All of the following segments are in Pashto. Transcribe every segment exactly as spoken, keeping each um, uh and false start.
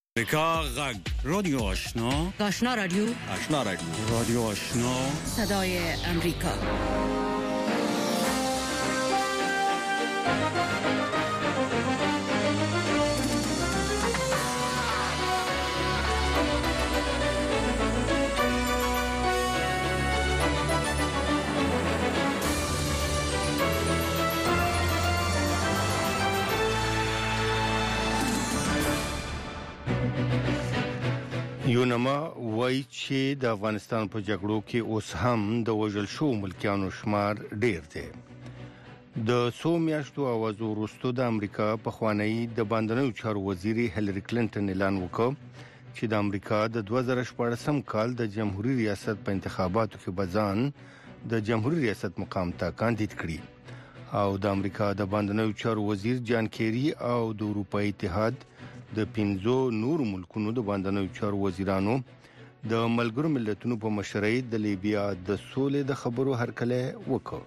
امریکا غږ رادیو آشنا آشنا رادیو آشنا رادیو رادیو آشنا صدای امریکا. یونما وایي چې د افغانستان په جګړو کې اوس هم د وژل شو ملکیانو شمار ډیر دی. د څو میاشتو اوازو وروسته د امریکا پخوانی د باندنیو چارو وزیر هیلری کلینټن اعلان وکړ چې د امریکا د دوه زره شپاړسم کال د جمهوریت ریاست په انتخاباتو کې بزان د جمهوریت ریاست مقام ته کاندید کړي او د امریکا د باندنیو چارو وزیر جان کیری او د اروپای اتحاد د پنځو نور ملکونو د باندنیو چارو وزیرانو د ملګرو ملتونو په مشرۍ د لیبیا د سولې د خبرو هرکلی وکړ.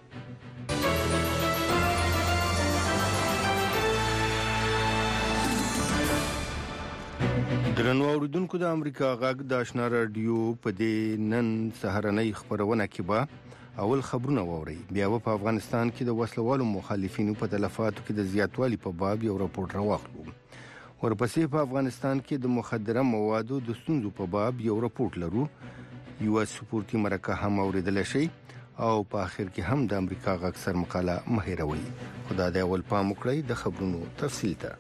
درنو اوریدونکو، د امریکا غږ د آشنا رادیو په دې نن سهارنۍ خبرونه کې به اول خبرونه واوري. بیا په افغانستان کې د وسلوالو مخالفینو په تلفاتو کې د زیاتوالي په باب یو راپور راوخلو. ورپسې په افغانستان کې د مخدره موادو د ستونزو په باب یو راپور لرو. یو سپورتي مرکه هم اوریدل شي او په اخر کې هم د امریکا غږ سر مقاله مهیروي. خدا دې اول پام وکړئ د خبرونو تفصیل ته.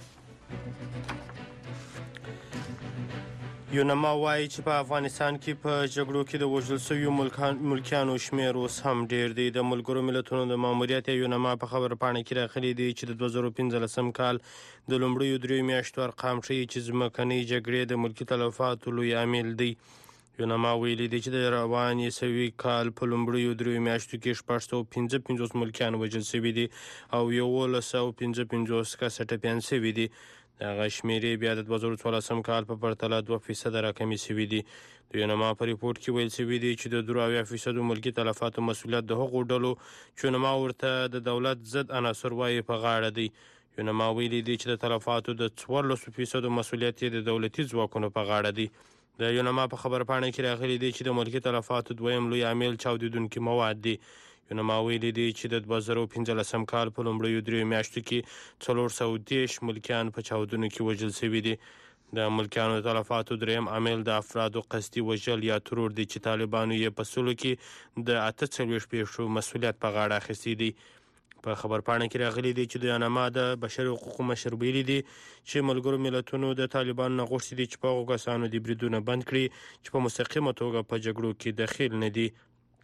یونما وایي چې په افغانستان کې په جګړو کې د وژل شویو ملکیانو شمیر اوس هم ډیر دی. د ملګرو ملتونو د ماموریت یونما په خبر پاڼه کې راغلي دی چې د دوه زره پنځلسم کال د لومړیو دریو میاشتو ارقام ښیي چې ځمکنۍ جګړې د ملکي تلفاتو لوی عامل دی. یونما ویلي دی چې د روانې سوي کال په لومړیو دریو میاشتو کې شپږ سوه پنځه پنځوس ملکیان وژل شوي دي او یولس سوه پنځه پنځوس کسه ټپیان شوي دي. دغه شمیرې بیا د دوه زره څوارلسم کال په پرتله دوه فیصده راکمې شوي دي. د یونما په ریپورټ کې ویل شوي دي چې د درې اویا فیصدو ملکي تلفاتو مسؤلیت د هغو ډلو چې یونما ورته د دولت ضد عناصر وایي په غاړه دی. یونما ویلي دی چې د تلفاتو د څوارلسو فیصدو مسؤلیت یې د دولتي ځواکونو په غاړه دی. د یونما په خبر پاڼه کې راغلي دی چې د ملکي تلفاتو دویم لوی عامل چاودیدونکي مواد دي. یونما ویلي دی چې د دوه زره پنځلسم کال په لومړیو دریو میاشتو کې څلور سوه دېرش ملکیان په چاودنو کې وژل شوي دي. د ملکیانو د تلفاتو دریم عامل د افرادو قصدي وژل یا ترور دی چې طالبانو یې په سلو کې د اته څلوېښت پیښو مسؤلیت په غاړه اخیستی دی. په خبر پاڼه کې راغلي دی چې د یونما د بشري حقوقو مشر ویلي دی چې ملګرو ملتونو د طالبانو نه غوښتي دي چې په هغو کسانو د بریدونه بند کړي چې په مستقیمه توګه په جګړو کې دخیل نه دي.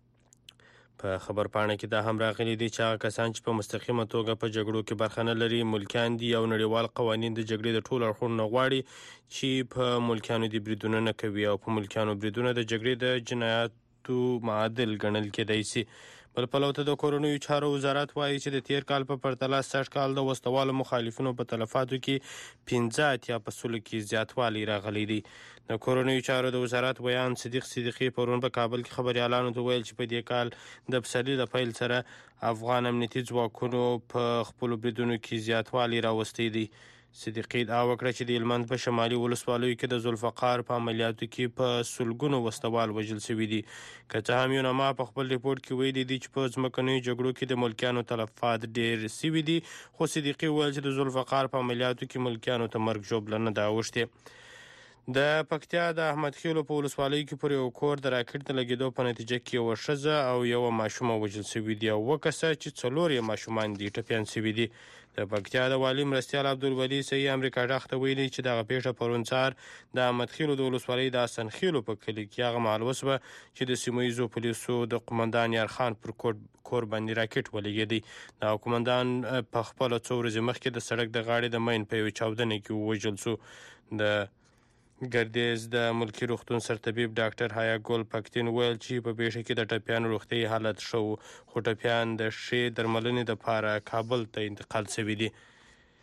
په خبر پاڼه کې دا هم راغلي دي چې هغه کسان چې په مستقیمه توګه په جګړو کې برخه نه لري ملکیان دي او نړیوال قوانین د جګړې د ټولو اړخونو نه غواړي چې په ملکیانو دې بریدونه نه کوي او په ملکیانو بریدونه د جګړې د جنایاتو معادل ګڼل کېدای شي. بل پلو ته د کورنیو چارو وزارت وایي چې د تیر کال په پرتله سږ کال د وسلوالو مخالفینو په تلفاتو کې پنځه اتیا په سلو کې زیاتوالی راغلی دی. د کورنیو چارو د وزارت بیان صدیق صدیقي پرون په کابل کې خبریالانو ته ویل چې په دې کال د پسرلي د پیل سره افغان امنیتي ځواکونو په خپلو بریدونو کې زیاتوالی راوستی دی. صدیقي ادعا وکړه چې د هلمند په شمالي ولسوالیو کې د ذوالفقار په عملیاتو کې په سلګونو وسلوال وژل شوي دي. که څه هم یونما په خپل ریپورټ کې ویلي دي چې په ځمکنیو جګړو کې د ملکیانو تلفات ډېر شوي دي، خو صدیقي وویل چې د ذوالفقار په عملیاتو کې ملکیانو ته مرګ ژوبله نه ده اوښتې. د پکتیا د احمد خیلو په ولسوالۍ کې پر یو کور د راکټ د لګېدو په نتیجه کې یوه ښځه او یوه ماشومه وژل شوي دي او اووه کسه چې څلور یې ماشومان دي ټپیان شوي دي. د پکتیا د والي مرستیال عبدالولي صحیح امریکا ډاخ ته ویلي چې دغه پیښه پرون سهار د احمد خیلو د ولسوالۍ د حسن خیلو په کلي کې هغه مهال وسوه چې د سیمه ییزو پولیسو د قومندان یارخان پر کور باندې راکټ ولګېدی. د قومندان په خپله څو ورځې مخکې د سړک د غاړې د مین په یوې چاودنې کې ووژل شو. د ګردیز د ملکي روغتون سرطبیب ډاکټر حیا ګل پکتین ویل چې په پیښه کې د ټپیانو روغتیايي حالت ښه و، خو ټپیان د ښې درملنې دپاره کابل ته انتقال شوي دي.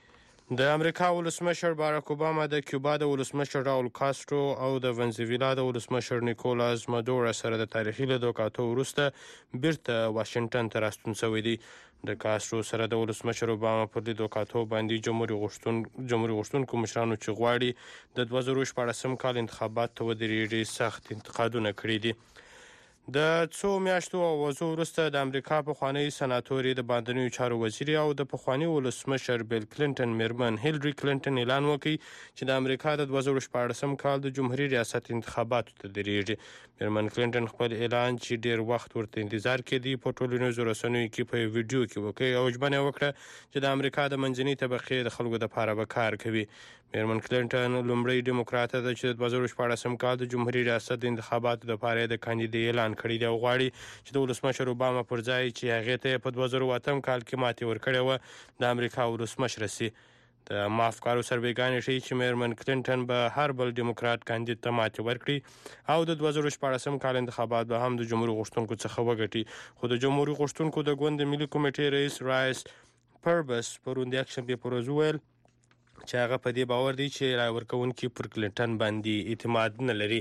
د امریکا ولسمشر باراک اوباما د کیوبا د ولسمشر راول کاسترو او د ونزویلا د ولسمشر نیکولاس مادورو سره د تاریخي لیدوکاتو وروسته بیرته واشنگټن ته راستون شوی دی. د کاسترو سره د ولسمشر اوباما پر لیدوکاتو باندې جمهوریت غوښتون جمهوریت غوښتونکو مشرانو چې غواړي د دوه زره شپاړسم کال انتخابات ته ودرېږي سخت انتقادونه کړي دي. د څو میاشتو اوازو وروسته د امریکا پخوانی سناتوري د باندنیو چارو وزیري او د پخوانی ولسمشر بیل کلینټن میرمن هیلری کلینټن اعلان وکړ چې د امریکا د دوه زره شپاړسم کال د جمهوریت ریاست انتخاباتو ته درېږي. میرمن کلینټن خپل اعلان چې ډیر وخت ورته انتظار کړي په ټولنیزو رسنیو کې په ویډیو کې وکړ او ژمنه وکړه چې د امریکا د منځنۍ طبقې د خلکو لپاره به کار کوي. میرمن کلینټن لومړی ډیموکراټه ده چې د دوه زره شپاړسم کال د جمهوریت ریاست د انتخاباتو لپاره د کاندیدۍ اعلان کړی دی او غواړي چې د ولسمشر اوباما پر ځای چې هغې ته په دوه زره اتم کال کې ماتې ورکړې وه د امریکا ولسمشر شي. د ما افکارو سروېګانې ښیي چې میرمن کلینټن به هر بل ډیموکراټ کاندید ته ماتې ورکړي او د دوه زره شپاړسم کال انتخابات به هم د جمهوریت غوښتونکو څخه وګټي. خو د جمهوریت غوښتونکو د ګوند ملي کمیټې رئیس رایس پربس پرون د یکشنبې په ورځ وویل چې هغه په دې باور دی چې رای ورکوونکي پر کلینټن باندې اعتماد نه لري.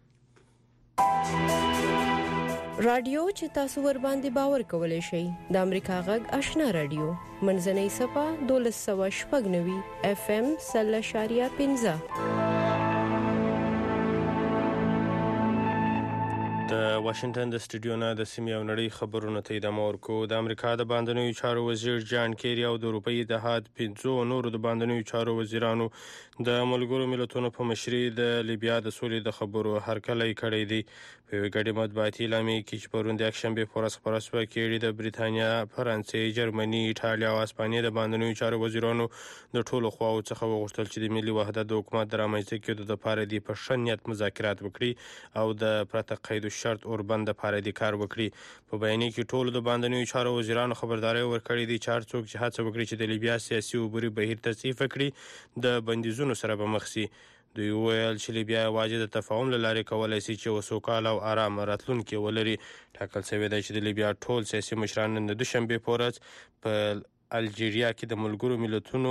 رادیو چې تاسو ور باندې باور کولای شئ د امریکا غږ آشنا رادیو منځنۍ صفه دولس سوه شپږ نوي اف ام سل اشاریه پنځه. د واشنگټن د سټوډیو نه د سیمې او نړۍ خبرونو ته ادامه ورکو. د امریکا د باندنیو چارو وزیر جان کیری او د اروپایي اتحاد پنځو نورو د باندنیو چارو وزیرانو د ملګرو ملتونو په مشرۍ د لیبیا د سولې د خبرو هرکلی کړی دی. په یوې ګډې مطبوعاتي اعلامیې کې چې پرون د یکشنبې په ورځ خپره شوه کیری د بریتانیا، فرانسې، جرمني، ایټالیا او اسپانیې د باندنیو چارو وزیرانو د ټولو خواو څخه وغوښتل چې د ملي وحدت د حکومت د رامنځته کېدو دپاره دې په ښه نیت مذاکرات وکړي او د پرته قید شرط اوربند دپاره دې کار وکړي. په بیانیه کې ټولو د باندنیو چارو وزیرانو خبرداری ورکړې دي چې هر څوک چې هڅه وکړي چې د لیبیا سیاسي عبوري بهیر تصحیح کړي د بندیزونو سره به مخ شي. دوی وویل چې لیبیا یوازې د تفاهم له لارې کولی شي چې یو سوکاله او ارام راتلونکی ولري. ټاکل شوې ده چې د لیبیا ټول سیاسي مشران نن د دوشنبې په ورځ په الجیریا کې د ملګرو ملتونو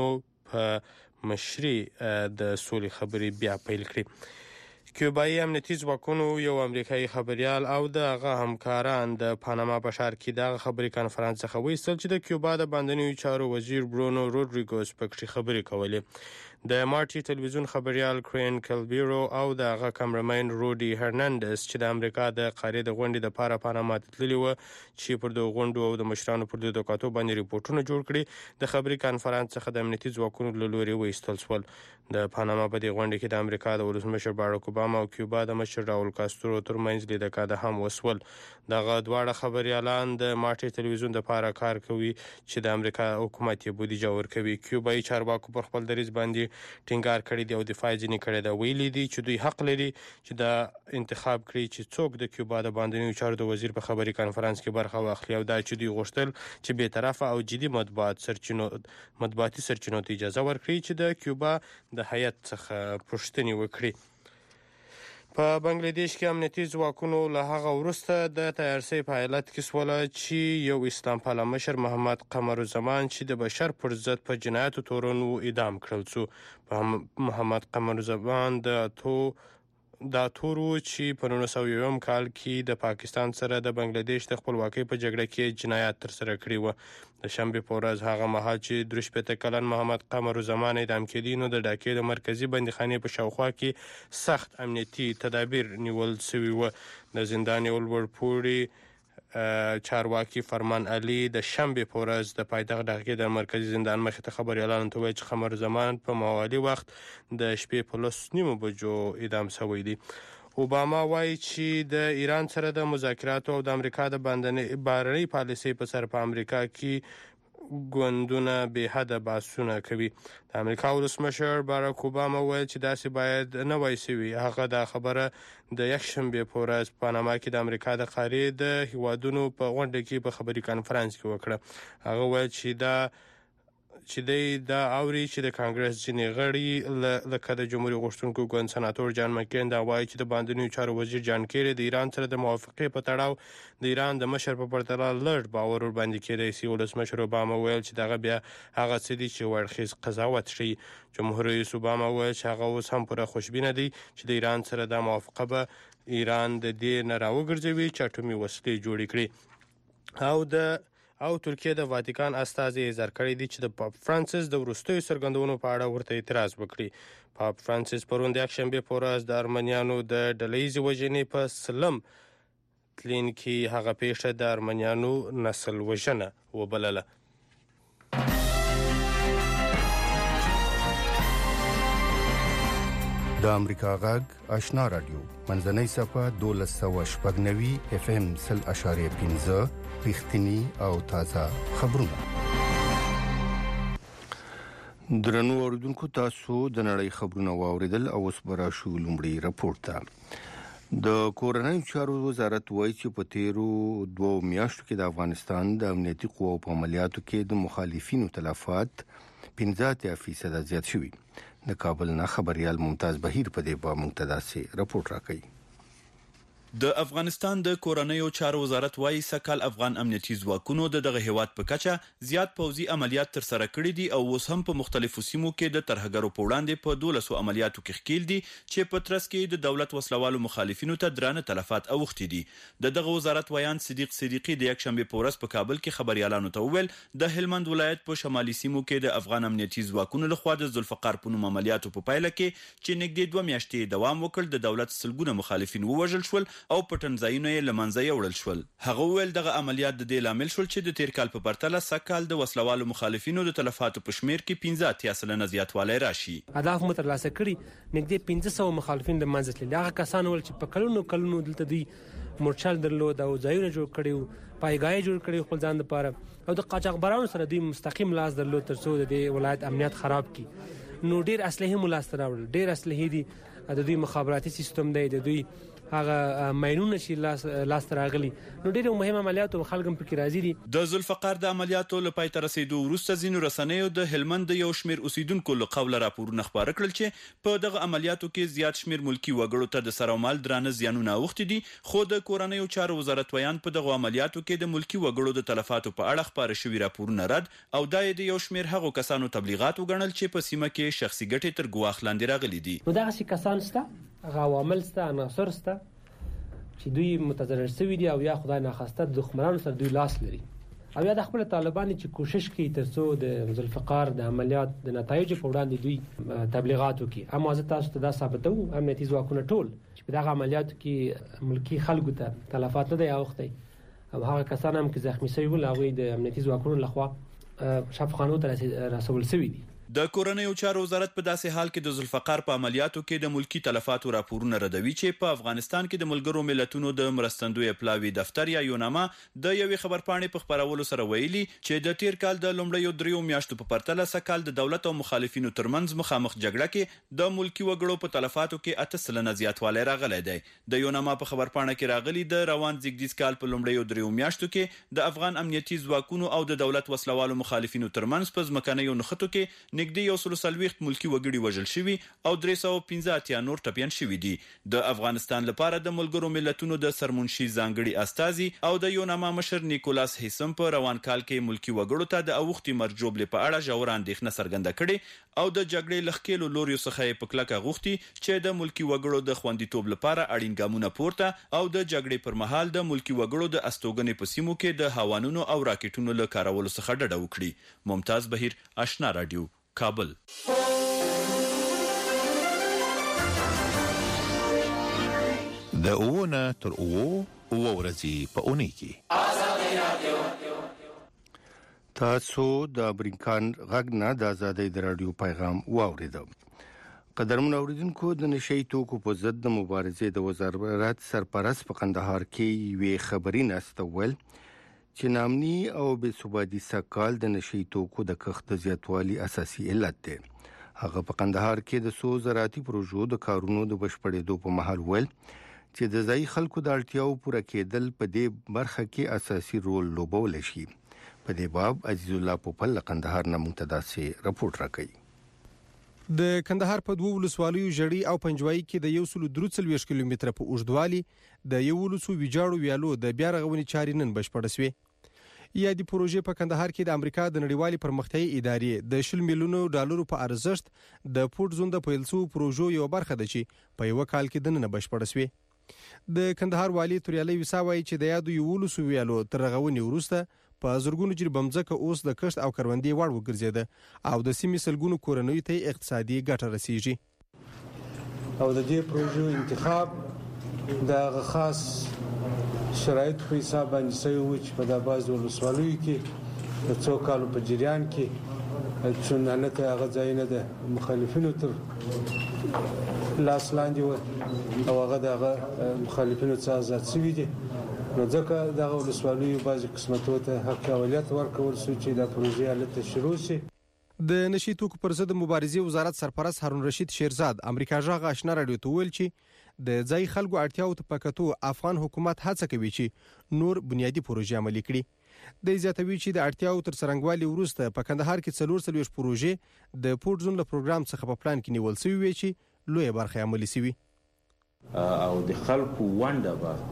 په مشرۍ د سولې خبرې بیا پیل کړي. کیوبایي امنیتي ځواکونو یو امریکایي خبریال او د هغه همکاران د پاناما په ښار کې دغه خبري کانفرنس څخه وایستل چې د کیوبا د باندنیو چارو وزیر برونو روډریګوز پکې خبرې کولې. د مارټي ټلویزیون خبریال کرین کلبیرو او د هغه کمرمین روډي هرناندز چې د امریکا د قارې د غونډې دپاره پاناما ته تللي وه چې پر دغو غونډو او د مشرانو پر لیدوکاتو باندې ریپورټونه جوړ کړي د خبري کانفرنس څخه د امنیتي ځواکونو له لورې وایستل شول. د پاناما په دې غونډې کې د امریکا د ولسمشر باراک اوباما او کیوبا د مشر راول کاسترو ترمنځ لیدکاته هم وسول. دغه دواړه خبریالان د مارټي ټلویزیون دپاره کار کوي چې د امریکا حکومت یې بودیجه ورکوي. کیوبایي چارواکو پر خپل دریځ باندې ټینګار کړی دی او دفاع ځینې کړی ده. ویلي دي چې دوی حق لري چې دا انتخاب کړي چې څوک د کیوبا د باندنیو چارو د وزیر په خبري کانفرنس کې برخه واخلي او دا چې دوی غوښتل چې بې طرفه او جدي مطبوعات سرچینو مطبوعاتي سرچینو ته اجازه ورکړي چې د کیوبا د هیات څخه پوښتنې وکړي. په بنګلاديش کې امنیتي ځواکونو له هغه وروسته د تیارسۍ په حالت کې سوله چې یو اسلام پاله مشر محمد قمرالزمان چې د بشر پر ضد په جنایاتو تورن و اعدام کړل شو. محمد قمرالزمان د تو دا تور و چې په نولس سوه یویم کال کې د پاکستان سره د بنګلاديش د خپلواکۍ په جګړه کې جنایات ترسره کړي وو. د شنبې په ورځ هغه مهال چې درې شپېته کلن محمد قمرالزمان اعدام کېدی نو د ډاکې د مرکزي بندیخانې په شاوخوا کې سخت امنیتي تدابیر نیول شوي وو. د زندان یو لوړپوړي چارواکي فرمان علي د شنبې په ورځ د پایتخت ډاکې د مرکزي زندان مخې ته خبریالانو ته وویل چې قمرالزمان په موالي وخت د شپې په لس نیمو بجو اعدام شوی دی. اوباما وایي چې د ایران سره د مذاکراتو او د امریکا د بهرنۍ پالیسۍ په سر په امریکا کې ګوندونه بې حده بحثونه کوي. د امریکا ولسمشر باراک اوباما ویل چې داسې باید نه وای سوي. هغه دا خبره د یکشنبې په ورځ پاناما کې د امریکا د قارې د هیوادونو په غونډه کې په خبري کانفرنس کې وکړه. هغه ویل چې دا چې دی دا اوري چې د کانګرس ځینې غړي لکه د جمهوریت غوښتونکو ګوند سناتور جان مکین دا وایي چې د بهرنیو چارو وزیر جان کیری د ایران سره د موافقې په تړاو د ایران د مشر په پرتله لږ باور ورباندې کېدی شي. ولسمشر اوباما ویل چې دغه بیا هغه څه دي چې وړخیز قضاوت شي. جمهور رئیس اوباما ویل چې هغه اوس هم پوره خوشبینه دی چې د ایران سره دا موافقه به ایران د دې نه راوګرځوي چې اټومي وسلې جوړې کړي. او د او ترکیه د واتیکان استازي اظهار کړی دی چې د پاپ فرانسیس د وروستیو څرګندونو په اړه ورته اعتراض وکړي. پاپ فرانسیس پرون د یکشنبې په ورځ د ارمنیانو د ډلهییزې وژنې په سلم تلین کې هغه پیښه د ارمنیانو نسل وژنه وبلله. د امریکا غږ آشنا رادیو منځنۍ صفه دولس سوه شپږ نوي اف ام سل اشاریه پنځه رښتینی او تازه خبرونه. درنو اوریدونکو تاسو د نړۍ خبرونه واوریدل او اوس به راشو لومړی راپور ته. د کورنیو چارو وزارت وایي چې په تیرو دوو میاشتو کې د افغانستان د امنیتي قواو په عملیاتو کې د مخالفینو تلفات پنځه اتیا فیصده زیات شوي. د کابل نه خبريال ممتاز بهیر په دې باب مقتداسي راپور راکړي. د افغانستان د کورنیو چارو وزارت وايي سکهال افغان امنیتي ځواکونو د دغه هیواد په کچه زیات پوځي عملیات تر سره کړي دي او اوس هم په مختلفو سیمو کې د ترهګرو په وړاندې په دولسو عملیاتو کې ښکیل دي چې په ترڅ کې د دولت وسلوالو مخالفینو ته درانه تلفات اوښتي دي. د دغه وزارت ویان صدیق صدیقي د یکشنبه په ورځ په کابل کې خبريالانو ته وویل د هلمند ولایت په شمالي سیمو کې د افغان امنیتي ځواکونو لخوا د ذوالفقار په نوم عملیاتو په پایله کې چې نږدې دوه میاشتې دوام وکړ د دولت سلګونه مخالفین ووژل شول او پټنځایونه یې لمنځه یوړل شول. هغه ویل دغه عملیات د دې لامل شول چې د تیر کال په پرتله سکهال د وسلوالو مخالفینو د تلفاتو په شمیر کې پنځه اتیا سلنه زیاتوالی راشي. اهداف مو ترلاسه کړي نږدې پنځه سوه مخالفین د منځ تللي. هغه کسان ول چې په کلونو کلونو دلته دوی مورچل درلود او ځایونه جوړ کړي پایګای جوړ کړي خپل ځان لپاره او د قاچاقبرانو سره دوی مستقیم لاس درلود ترڅو د دې ولایت امنیت خراب کړي. نو ډیر اسلحه مو لاس راوړل ډیر اسلحه دي د دوی مخابراتي سیستم دی د دوی هغه ماینونه چې لاس لاس راغلي نو ډیره مهمه عملیات او خلک هم پکې راځي دي. د ذوالفقار د عملیاتو لپاره تر رسیدو وروسته ځینو رسنیو د هلمند یو شمیر اوسیدونکو له قوله راپورونه خبره کړل چې په دغه عملیاتو کې زیات شمیر ملکی وګړو ته د سر او مال درانه زیانونه اوښتي دي. خو د کورنیو چارو وزارت ویان په دغه عملیاتو کې د ملکی وګړو د تلفاتو په اړه خبره شوی راپورونه رد او دای د یو شمیر هغو کسانو تبلیغات وګڼل چې په سیمه کې شخصي ګټې تر ګواښ لاندې راغلي دي. نو دغه شي کسان ستا هغه عوامل ستا عناصر ستا چې دوی متضرر شوي دي او یا خدای ناخواسته د دښمنانو سره دوی لاس لري او یا د خپل طالبان چې کوشش کوي ترڅو د ذوالفقار د عملیات د نتایجو په وړاندې دوی تبلیغات وکړي. اما زه تاسو ته دا ثابتوم امنیتي ځواکونه ټول چې په دغه عملیاتو کې ملکی خلکو ته تلفات نه دی اوښتی او هغه کسان هم چې زخمی شوي ول هغوی د امنیتي ځواکونو لخوا شفاخانو ته رسول شوي دي. د کورنیو چارو وزارت په داسې حال کې د ذوالفقار په عملیاتو کې د ملکی تلفاتو راپورونه ردوي چې په افغانستان کې د ملګرو ملتونو د مرستندوی پلاوی دفتر یا یوناما د یوې خبرپاڼې په خبرولو سره ویلي چې د تیر کال د لومړیو دریو میاشتو په پرتله سکهال د دولت او مخالفینو ترمنځ مخامخ جګړه کې د ملکی وګړو په تلفاتو کې اته سلنه زیاتوالی راغلی دی. د یوناما په خبرپاڼه کې راغلي د روان زیږدیز کال په لومړیو دریو میاشتو کې د افغان امنیتي ځواکونو او د دولت وسلوالو مخالفینو ترمنځ په ځمکنیو نښتو کې نږدې یو سل څلوېښت ملکی وګړي وژل شوي او درې سوه پنځه اتیا نور ټپیان شوي دي. د افغانستان لپاره د ملګرو ملتونو د سرمنشي ځانګړي استازي او د یوناما مشر نیکولاس هیسم په روان کال کې ملکی وګړو ته د اوښتي مرجوبلې په اړه ژوره اندېښنه څرګنده کړې او د جګړې له ښکېلو لوریو څخه یې په کلکه غوښتي چې د ملکی وګړو د خوندیتوب لپاره اړین ګامونه پورته او د جګړې پر مهال د ملکی وګړو د استوګنې په سیمو کې د هاوانونو او راکټونو له کارولو څخه ډډه وکړي. ممتاز بهیر آشنا رادیو کابل. د اوونه تر اوو اوو ورځې په اونۍ کې تاسو د امریکان غږ نه د ازادۍ د رادیو پیغام واوریدو. قدرمن اوریدونکو د نشئی توکو په ضد د مبارزې د وزارت سرپرست په قندهار کې یوې خبري ناسته ویل چې نامني او بې ثباتي سکهال د نشئی توکو د کښت د زیاتوالي اساسي علت دی. هغه په قندهار کې د څو زراعتي پروژو د کارونو د بشپړېدو په مهال ویل چې د ځایي خلکو د اړتیاو پوره کېدل په دې برخه کې اساسي رول لوبولی شي. په دې باب عزیز الله پوپل قندهار نه منتداسي رپورت راکړي. د کندهار په دوه ولسوالیو جړی او پنجوای کې د یو سل درې څلوېښت کیلومتره په اوږدوالي د یو ولسو ویجاړو ویالو د بیا رغونې چارې نن بشپړ شوې. یا د پروژې په کندهار کې د امریکا د نړیوالې پرمختیایي ادارې د شل میلیونو ډالرو په ارزښت د پورت زون د پیلسو پروژو یو برخه ده چې په یو کال کې د نن بشپړ شوې. د کندهار والی توریالي وساوي چې د یادو یو ولسو ویالو تر رغونې وروسته په زرګونو جری بمځکه اوس د کښت او کروندې وړ وګرځیده او د سیمې سلګونو کورنۍ ته اقتصادي ګټه رسیږي. او د دې پروژو انتخاب د خاص شرایط په حساب باندې سوي و چې په داباز ولسوالیو کې د څو کالو په جریان کې چونانه هغه ځای نه ده مخالفینو تر لاس لاندې و او هغه دغه مخالفینو څخه آزاد شوي دي. نو ځکه دغه ولسوالیو بعضې قسمتو ته حق اولیت ورکول شو چې دا پروژې هلته شروع شي. د نشي توکو پر ضد مبارزې وزارت سرپرست هارون رشید شیرزاد امریکا ژغ آشنا رادیو ته ویل چې د ځای خلکو اړتیاو ته پکتو افغان حکومت هڅه کوي چې نور بنیادی پروژې عملي کړي. د زیاتوي چې د اړتیاو تر څرنګوالي وروسته په کندهار کې څلور څلوېښت پروژې د پورت زون له پروګرام څخه په پلان کې نیول شوي وي چې لویه برخه عملي شوي او د خلکو ونده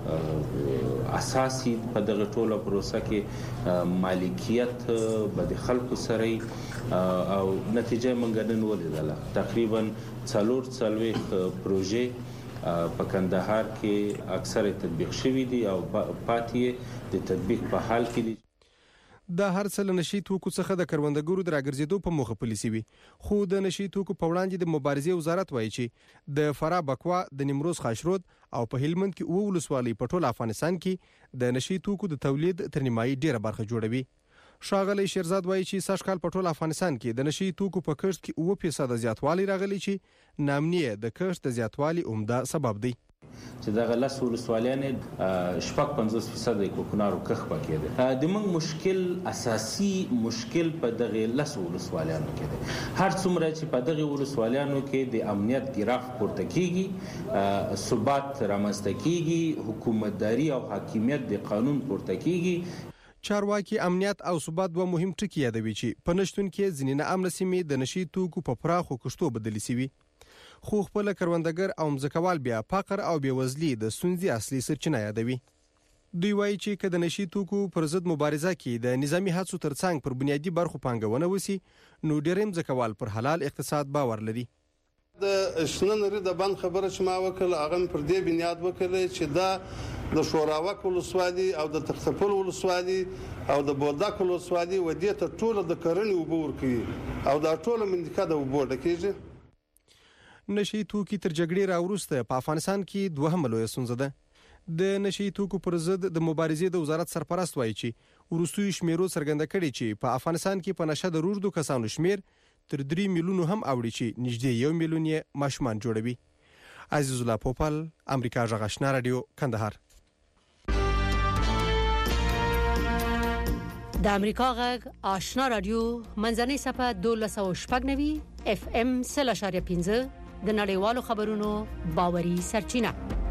به اساسي په دغه ټوله پروسه کې مالکیت به د خلکو سره او نتیجه مونږ نن ولیدله. تقریبا څلور څلوېښت پروژې په کندهار کې اکثره تطبیق شوي دي او پاتې د تطبیق په حال کې دي. د هر څه نشي توکو څخه د کروندګرو د راګرځېدو په موخه پالیسي وي، خو د نشي توکو په وړاندې د مبارزې وزارت وایي چې د فرا بکوا د نیمروز خاشرود او په هلمند کې اوه ولسوالۍ په ټول افغانستان کې د نشي توکو د تولید تر نیمایي ډیره برخه جوړوي. ښاغلی شیرزاد وایي چې سږکال په ټول افغانستان کې د نشي توکو په کښت کې اوه فیصد زیاتوالی راغلی چې نامنیه د کښت د زیاتوالي عمده سبب دی. چې دغه لس ولسوالیانې شپږ پنځوس فیصد د کوکنارو کښت پکې ده. د موږ مشکل اساسي مشکل په دغه لس ولسوالیانو کې ده. هر څومره چې په دغه ولسوالیانو کې د امنیت ګراف پورته کیږي، ثبات رامنځته کیږي، حکومتداري او حاکمیت د قانون پورته کیږي. چارواکي امنیت او ثبات دوه مهم ټکي یادوي چې په نشتون کې ځینې ناامنه سیمې د نشي توکو په پراخو کښتو بدلې شوي، خو خپل کروندګر او مځکوال بیا فقر او بیوزلي د ستونزې اصلي سرچینه یادوي. دوی وایي چې که د نشي توکو پر ضد مبارزه کې د نظامی هڅو ترڅنګ پر بنیادی برخو پانګونه وسی نو ډېر مځکوال پر حلال اقتصاد باور لري. د شننری د بند خبره چې ما وکړه هغه پر دې بنیاد وکړه چې دا د شوراوک ولسوالي او د تختپل ولسوالي او د بولدک ولسوالي ودې ته ټول د کرنې وبور کوي او دا ټول منځکه د وبور کېږي. نشي توکي تر جګړې راوروسته په افغانستان کې دوهمه لویه ستونزه ده. د نشي توکو پر ضد د مبارزې د وزارت سرپرست وایي چې وروستیو شمیرو څرګنده کړي چې په افغانستان کې په نشه د روږدو کسانو شمیر تر درې میلیونو هم اوړي چې نږدې یو میلیون یې ماشومان جوړوي. عزیز الله پوپل، امریکا ژغ آشنا رادیو، کندهار. د امریکا غږ آشنا رادیو منځنۍ صفه دولس او شپږ نوي اف ام سل اشاریه پنځه د نړیوالو خبرونو باوري سرچینه.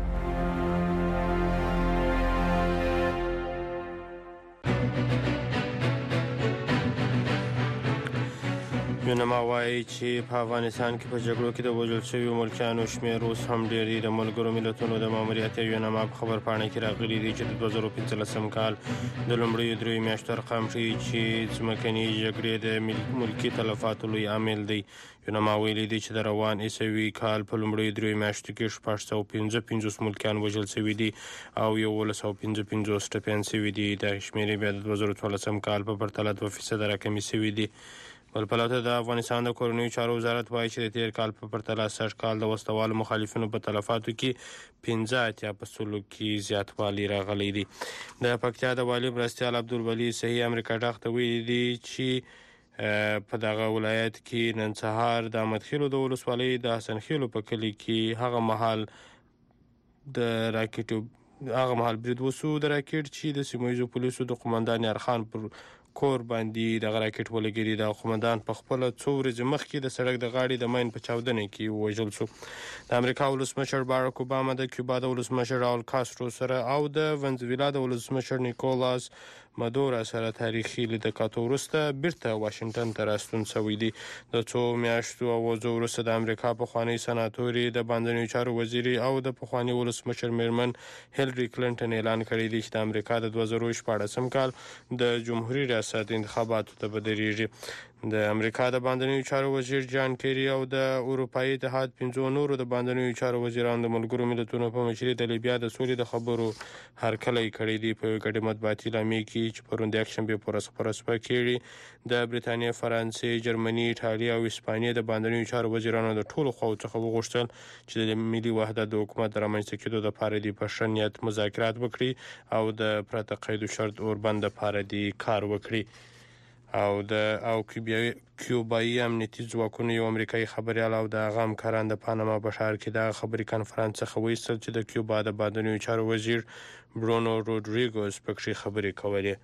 یونما وایي چې په افغانستان کې په جګړو کې د وژل شویو ملکیانو شمېر اوس هم ډېر دی. د ملګرو ملتونو د ماموریت یونما په خبرپاڼه کې راغلي دي چې د دوه زره پنځلسم کال د لومړیو دریو میاشتو ارقام ښیي چې ځمکنۍ جګړې د ملکي تلفاتو لوی عامل دی. یونما ویلي دي چې د روان عیسوي کال په لومړیو دریو میاشتو کې شپږ سوه پنځه پنځوس ملکیان وژل شوي دي او یولس سوه پنځه پنځوس ټپیان شوي دي. دا شمېرې بیا د دوه زره څوارلسم کال په پرتله دوه فیصده راکمې شوي دي. بل پلوته د افغانستان د کورنیو چارو وزارت وایي چې د تیر کال په پرتله سږ کال د وسلوالو مخالفینو په تلفاتو کې پنځه اتیا په سلو کې زیاتوالی راغلی دی. د پکتیا د والي مرستیال عبدالولي صحیح امریکا ډاغ ته ویلي دي چې په دغه ولایت کې نن سهار د احمدخیلو د ولسوالۍ د حسن خیلو په کلي کې هغه مهال د راکټ هغه مهال برید وسو د راکټ چې د سیمه ییزو پولیسو د قومندان یارخان پر کور باندې د راکټ ولګېدی. د قومندان په خپل څو ورځې مخکې د سړک د غاړې د ماین په چاودنه کې وژل شو. د امریکا ولسمشر باراک اوباما د کیوبا د ولسمشر راول کاسترو سره او د ونزویلا د ولسمشر نیکولاس مدورا سره تاریخي لیدکاتو وروسته بیرته واشنگټن ته راستون شوی دی. د څو میاشتو اوازو وروسته د امریکا پخوانی سناتوري د باندنیو چارو وزیري او د پخوانی ولسمشر میرمن هیلری کلینټن اعلان کړی دی چې د امریکا د دوه زره شپاړسم کال د جمهوریت ریاست انتخاباتو ته بدریږي. د امریکا د باندنیو چارو وزیر جان کیری او د اروپאי اتحاد پنځو نورو د باندنیو چارو وزیرانو د ملګرو ملتونو په مشرۍ د لیبیا د سولې د خبرو هرکلی کړی دی. په ګډه مطبوعاتي اعلامیه کې چې پرون د یکشنبه پر ورځ کیری د برتانیې، فرانسې، جرمني، ایټالیا او اسپانیا د باندنیو چارو وزیرانو د ټولو خواو څخه وغوښتل چې د ملي وحدت د حکومت رامنځته کېدو لپاره د پښنیت مذاکرات وکړي او د پرته قید او شرط اوربند لپاره د کار وکړي. او د او کیوبایي امنیتي ځواکونو یو امریکایي خبريال او د هغه همکاران د پاناما په ښار کې د خبري کنفرانس څخه وایستل چې د کیوبا د باندنیو چارو وزیر برونو روډریګوز پکې خبري کولې.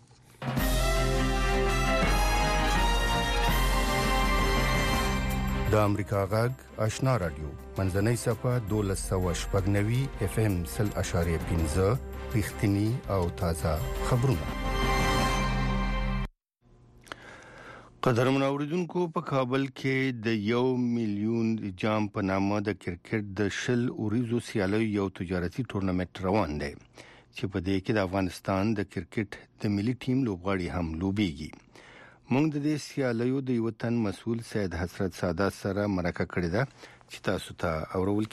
د امریکا غږ آشنا رادیو منځنۍ صفه دولس سوه شپږ نوي اف ام سل اشاریه پنځه رښتینی او تازه خبرونه. قدرمن اوریدونکو، په کابل کې د یو میلیون جام په نامه د کرکټ د شل اوریزو سیالیو یو تجارتي ټورنمنت روان دی چې په دې کې د افغانستان د کرکټ د ملي ټیم لوبغاړي هم لوبيږي. موږ د دې سیالیو د یو تن مسؤل سید حسرت سادات سره مرکه کړې ده چې تاسو ته اورول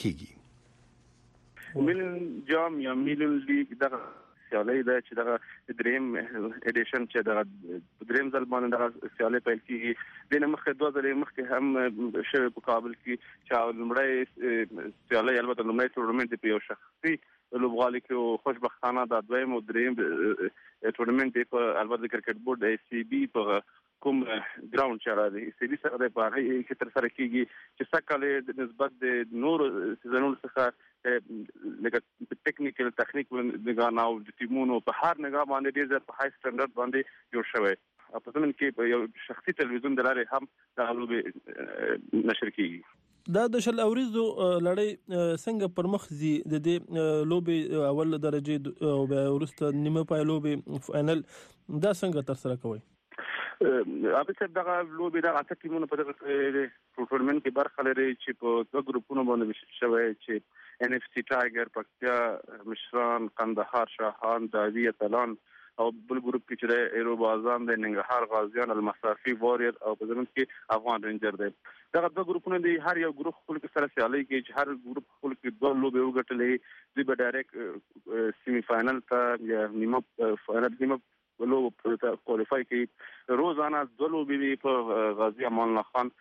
کیږي. میلیون جام یا میلیون لیگ دغه سیالي ده چې دغه دریم اډیشن چې دغه دریم ځل باندې دغه سیالي پیل کیږي. د نمخ دوه ځلې مخکې هم شوی په کابل کې چې لومړی سیالي البته لومړی ټورنمنت په یو شخصي لوبغالي کې خوشبختانه د دویم او دریم ټورنمنت په البته کرکټ بورډ ای سی بي په کوم ګراوند چې راځي ای سی بي سره د پاره کې تر سره کیږي چې سکهاله د نسبت د نور سيزونونو څخه لکه ټیکنیکل تخنیک نگاه او د ټیمونو په هر نگاه باندې ډیر زیات په هاي سټانډرډ باندې جوړ شوی. په ځمن کې یو شخصي تلویزیون دراره هم د غلوب نشر کیږي. دا د شل اوریزو لړۍ څنګه پرمخ زی د دې لوبي اول درجه او به ورسته نیمه پای لوبي فائنل دا څنګه تر سره کوي؟ اته چې دغه لوبي د اته ټیمونو په دغه ټورنمنت کې برخه لري چې په دوه ګروپونو باندې وشل شوی چې ان اف سي ټایګر، پکتیا مشران، قندهار شاهان، داوی اتلان او بل ګروپ کې چې د ایرو بازان د ننګرهار غازیان، المصافي واریر او په ځمن کې افغان رینجر دی. دغه دوه ګروپونه دي، هر یو ګروپ خپل کې سره سیالي کوي چې هر ګروپ خپل کې دوه لوبي وګټلې دي به ډایرکټ سیمی فائنل ته یا نیمه فائنل نیمه لو ته کوالیفای کی. روزانه دوه لوبي په غازی امان الله خان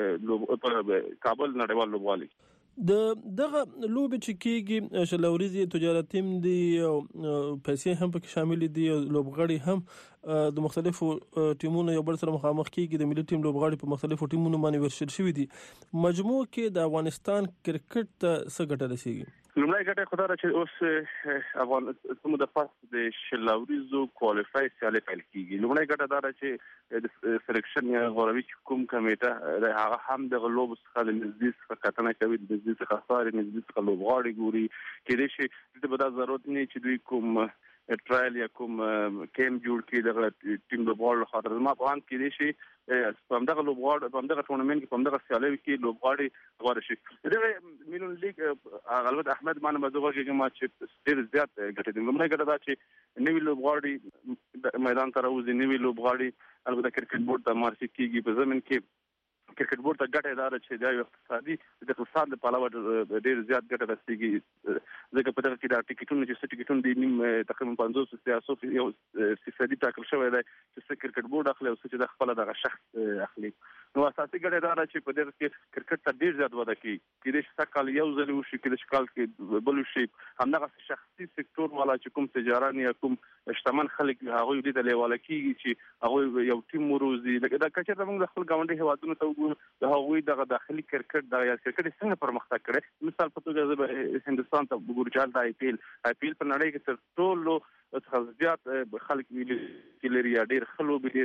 په کابل نړیوال لوبغالي. د دغه لوبي چې کیږي شلوريزي تجارت تیم دی او پیسې هم پکې شامل دي، لوبغاړي هم د مختلفو ټیمونو یو بل سره مخامخ کیږي. د ملي ټیم لوبغاړي په مختلفو ټیمونو باندې ورشل شوی دي. مجموع کې د افغانستان کرکټ ته څه ګټه رسیږي؟ لومړی ګټه خو دا ده چې اوس افغانستان د پاس د شلاوریزو کوالیفای سیالي پیل کیږي. لومړی ګټه دا ده چې د سلیکشن یا غوروي کوم کمیټه هغه هم د غلوب څخه د نزدې څخه کتنه کوي، د نزدې څخه خاري نزدې څخه لوبغاړي ګوري کېدې شي د بدا ضرورت نه چې دوی کوم ټرایل یا کوم کیم جوړ کړي د ټیم لوبغاړو خاطر. ما په ان کې دي شي په همدغه لوبغاړو په همدغه ټورنمنت کې په همدغه سیالي کې لوبغاړي غوړ شي. دغه میلیون لیگ البته احمد مانه مزغه کې ما چې ډیر زیات ګټه دي. لومړی ګټه دا چې نوی لوبغاړي میدان ته راوځي، نوی لوبغاړي البته کرکټ بورډ ته مارسي کیږي. په ځمن کې کرکټ بورډ ته ګټه دار چې دا یو اقتصادي د اقتصاد په پلوه ډیر زیات ګټه رسیږي. ځکه په دغه کې دا ټیکټونه چې ټیکټونه د نیم تقریبا پنځوس سیاسو یو فیصدي ټاکل شوی دی چې کرکټ بورډ اخلي او چې د خپل دغه شخص اخلي. نو اساسي ګټه دار چې په دغه کې کرکټ ته ډیر زیات وده کوي. کې د شکل یو ځل وشي کې د شکل کې بل شي همدغه شخصي سکتور والا چې کوم تجاران یا کوم شتمن خلک هغه دې د لیواله کیږي چې هغه یو ټیم مروزي دا کچې موږ د خپل ګاونډي هوادونو ته د هغوی دغه داخلي کرکټ د یا کرکټ څنګه پرمختګ کړي. مثال په توګه هندستان ته وګورئ د آی پی ایل آی پی ایل په نړۍ کې تر ټولو څخه زیات خلک ویلي چې لري ډیر خلک ډیر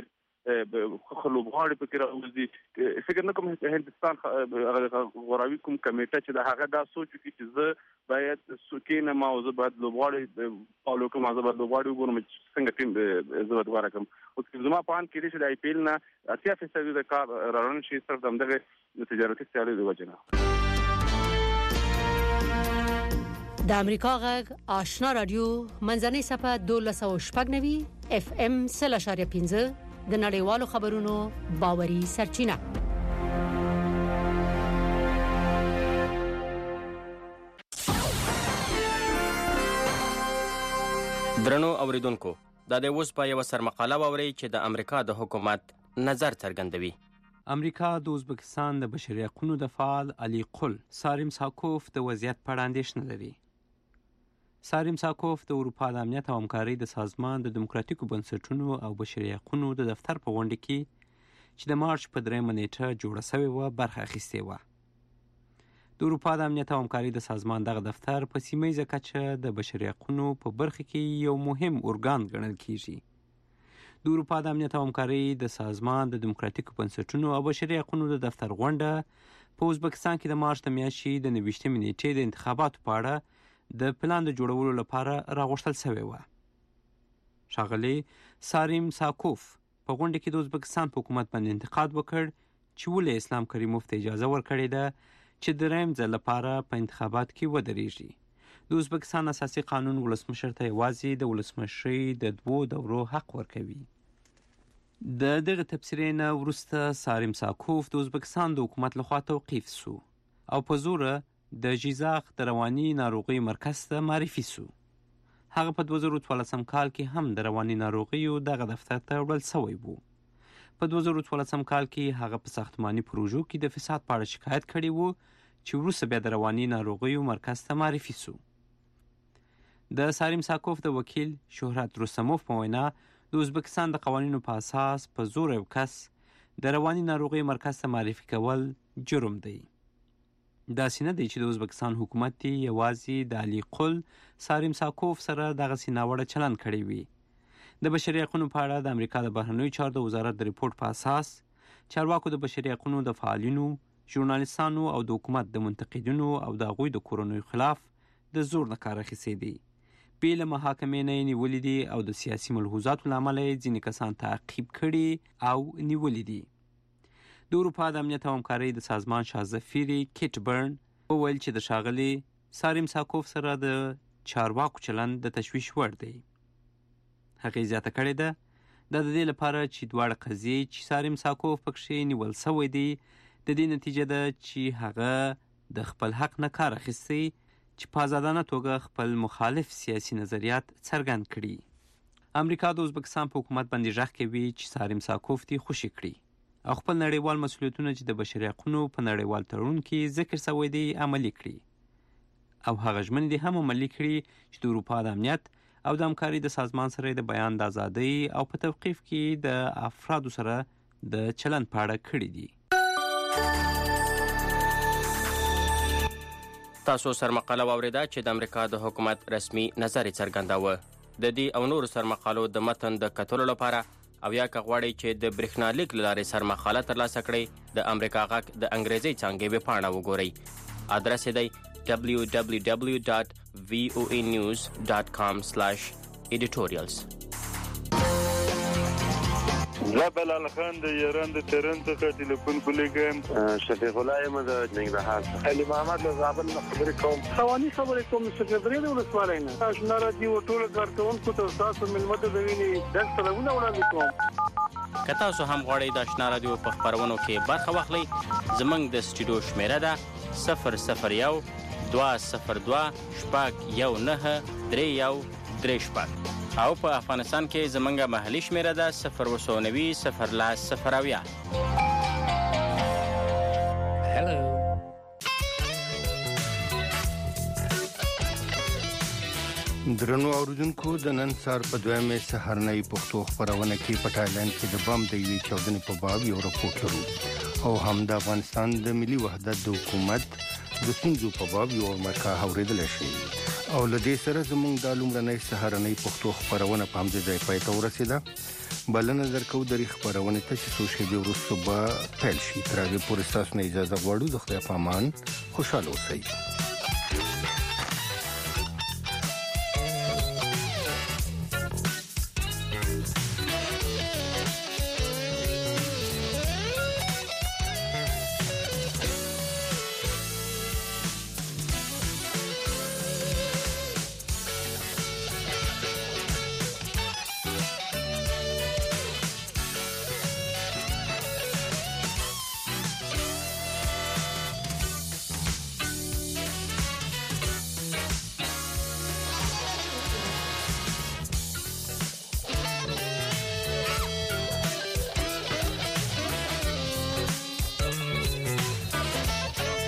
خلوبغاړي پکې راوځي فکر نه کوم هندستان غوراوي کوم کمیټه چې د هغه دا سوچ کوي چې زه باید سکینه ما او زه باید لوبغاړي فالو کوم زه باید لوبغاړي وګورم چې څنګه ټیم زه باید غوړه کوم او چې زما په ان کې چې د آی پی ایل نه اتیا فیصد د کار رارن شي تر دغه تجارتي سیالي د وجنه د امریکا غږ آشنا رادیو منځنۍ صفه دولس او شپږ نوي اف ام سل اشاریه پنځه د نړیوالو خبرونو باوري سرچینه. درنو اوریدونکو دا د اوس په یو سرمقاله ووري چې د امریکا د حکومت نظر څرګندوي. امریکا د ازبکستان د بشري حقوقو د فعال علي قل ساریم ساکوف د وضعیت په اړه اندېښنه لري. ساریم ساکوف د اروپا د امنیت او همکارۍ د سازمان د دیموکراتیکو بنسټونو او بشري حقوقو د دفتر په غونډه کې چې د مارچ په درېیمه نیټه جوړه شوې وه برخه اخیستې وه. د اروپا د امنیت او همکارۍ د سازمان دغه دفتر په سیمه ییزه کچه د بشري حقوقو په برخه کې یو مهم ارګان ګڼل کیږي. د اروپا د امنیت او همکارۍ د سازمان د دیموکراتیکو بنسټونو او بشري حقوقو د دفتر غونډه په ازبکستان کې د مارچ د میاشتې د نویشتمې نیټې د انتخاباتو په اړه د پلان د جوړولو لپاره راغوښتل شوې وه. ښاغلي ساریم ساکوف په غونډه کې د ازبکستان په حکومت باندې انتقاد وکړ چې ولې اسلام کریموف ته اجازه ورکړې ده چې درېیم ځل لپاره په انتخابات کې ودرېږي. د ازبکستان اساسي قانون ولسمشر ته یوازې د ولسمشرۍ د دوو دورو حق ورکوي. د دغه تبصرې نه وروسته ساریم ساکوف د ازبکستان د حکومت لخوا توقیف سو او په زوره د ژیزاق د رواني ناروغیو مرکز ته معرفي سو. هغه په دوه زره څوارلسم کال کې هم د رواني ناروغیو دغه دفتر ته وړل شوی و. په دوه زره څوارلسم کال کې هغه په ساختماني پروژو کې د فساد په اړه شکایت کړی و چې وروسته بیا د رواني ناروغیو مرکز ته معرفي سو. د ساریم ساکوف د وکیل شهرت رستموف په وینا د ازبکستان د قوانینو په اساس په زور یو کس د رواني ناروغیو مرکز ته معرفي کول جرم دی. داسې نه دی چې د ازبکستان حکومت دی یوازې د علي قل ساریم ساکوف سره دغسې ناوړه چلند کړی وي. د بشري حقوقو په اړه د امریکا د بهرنیو چارو د وزارت د ریپورت په اساس چارواکو د بشري حقوقو د فعالینو، ژورنالیستانو او د حکومت د منتقدینو او د هغوی د کورنیو خلاف د زور نه کار اخیستی دی. بې له محاکمې نه یې نیولي دي او د سیاسي ملحوظاتو له امله یې ځینې کسان تعقیب کړي او نیولي دي. د اروپا د امنیت او همکارۍ د سازمان شازفیری کیټ برن وویل چې د ښاغلي ساریم ساکوف سره د چارواکو چلند د تشویش وړ دی. هغې زیاته کړې ده دا د دې لپاره چې دواړه قضیې چې ساریم ساکوف پکښې نیول شوی دی د دې نتیجه ده چې هغه د خپل حق نه کار اخیستی چې په ازادانه توګه خپل مخالف سیاسي نظریات څرګند کړي. امریکا د ازبکستان په حکومت باندې غږ کوي چې ساریم ساکوف دې خوشي کړي او خپل نړیوال مسؤلیتونه چې د بشري حقوقو په نړیوال تړون کې ذکر شوی دی عملي کړي او هغه ژمنې دې هم عملي کړي چې د اروپا د امنیت او د همکارۍ د سازمان سره د بیان د ازادۍ او په توقیف کې د افرادو سره د چلند په اړه کړي دي. تاسو سرمقاله واوریده چې د امریکا د حکومت رسمي نظر څرګنداوه. د دې او نور سرمقالو د متن د کتلو لپاره او یا که غواړئ چې د برېښنالیک له لارې سرمقاله ترلاسه کړئ د امریکا غږ د انګریزي څانګې ویبپاڼه وګورئ. ادرس یې دی دبلیو دبلیو دبلیو ډاټ وی او ای نیوز ډاټ کام سلاش ایډیټوریالز. زه بلال خان د ایران د تهران څخه ټلیفون کولیږم. شفیق الله یم د ننګرهار څخه. علي محمد له زابل نه خبرې کوم. خواني خبرې کوم سکرټري د ولسوالۍ نه. آشنا راډیو ټول کارکونکو ته تاسو ملمت د ویني د سلامونه وړاندې کوم. که تاسو هم غواړئ د آشنا راډیو په خپرونو کې برخه واخلئ زموږ د سټوډیو شمیره ده صفر صفر یو دوه صفر دوه شپږ یو نهه درې یو درې شپږ او په افغانستان کې زمونږ محلي شمیره ده صفر اووه نوي صفر لس صفر اویا. درنو اوریدونکو د نن سهار په دویمه سهارنۍ پښتو خبرونه کې په تایلند کې د بم د یوې چاودنې په باب یو راپور لرو او هم د افغانستان د ملي وحدت د حکومت د ستونزو په باب یو مرکه اوریدل شي او لدې سره زموږ د لومړنۍ سهارنۍ پښتو خبرونه په همدې ځای پای ته ورسیده. بلنه درکو د خبرونه ته چې څو شېبې وروسته به پیل شي. تر هغه پورې تاسو نه اجازه غواړو د خدای په امان خوشاله اوسئ.